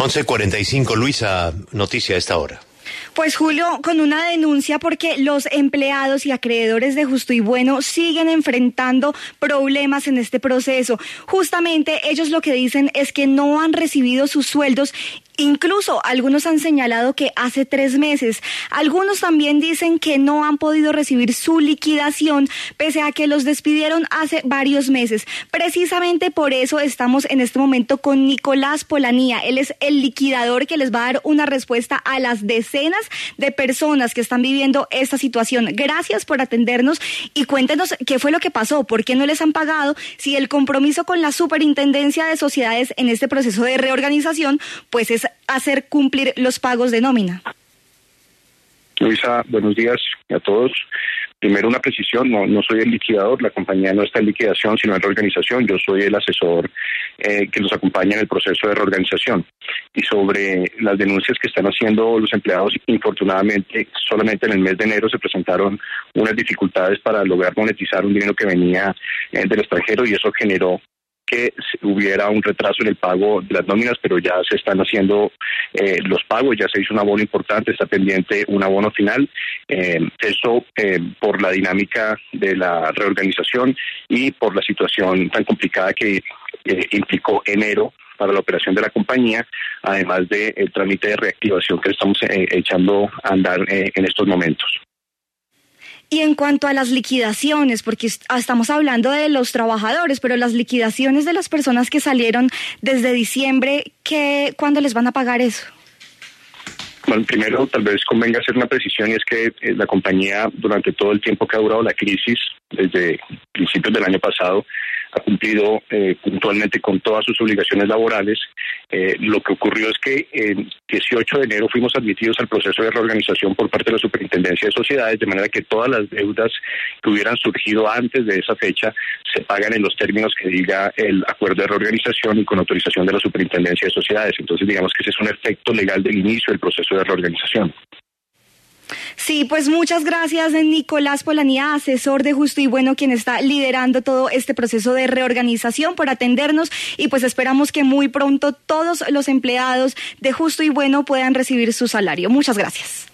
11:45, Luisa, noticia a esta hora. Pues Julio, con una denuncia porque los empleados y acreedores de Justo y Bueno siguen enfrentando problemas en este proceso. Justamente ellos lo que dicen es que no han recibido sus sueldos. Incluso algunos han señalado que hace 3 meses. Algunos también dicen que no han podido recibir su liquidación pese a que los despidieron hace varios meses. Precisamente por eso estamos en este momento con Nicolás Polanía. Él es el liquidador que les va a dar una respuesta a las decenas de personas que están viviendo esta situación. Gracias por atendernos y cuéntenos qué fue lo que pasó, por qué no les han pagado, si el compromiso con la Superintendencia de Sociedades en este proceso de reorganización pues es hacer cumplir los pagos de nómina. Luisa, buenos días a todos. Primero una precisión, no soy el liquidador, la compañía no está en liquidación, sino en reorganización. Yo soy el asesor que los acompaña en el proceso de reorganización. Y sobre las denuncias que están haciendo los empleados, infortunadamente, solamente en el mes de enero se presentaron unas dificultades para lograr monetizar un dinero que venía del extranjero y eso generó que hubiera un retraso en el pago de las nóminas, pero ya se están haciendo los pagos, ya se hizo un abono importante, está pendiente un abono final. Eso por la dinámica de la reorganización y por la situación tan complicada que implicó enero para la operación de la compañía, además del trámite de reactivación que estamos echando a andar en estos momentos. Y en cuanto a las liquidaciones, porque estamos hablando de los trabajadores, pero las liquidaciones de las personas que salieron desde diciembre, ¿cuándo les van a pagar eso? Bueno, primero tal vez convenga hacer una precisión y es que la compañía durante todo el tiempo que ha durado la crisis, desde principios del año pasado, ha cumplido puntualmente con todas sus obligaciones laborales. Lo que ocurrió es que el 18 de enero fuimos admitidos al proceso de reorganización por parte de la Superintendencia de Sociedades, de manera que todas las deudas que hubieran surgido antes de esa fecha se pagan en los términos que diga el acuerdo de reorganización y con autorización de la Superintendencia de Sociedades. Entonces digamos que ese es un efecto legal del inicio del proceso de reorganización. Sí, pues muchas gracias, Nicolás Polanía, asesor de Justo y Bueno, quien está liderando todo este proceso de reorganización, por atendernos y pues esperamos que muy pronto todos los empleados de Justo y Bueno puedan recibir su salario. Muchas gracias.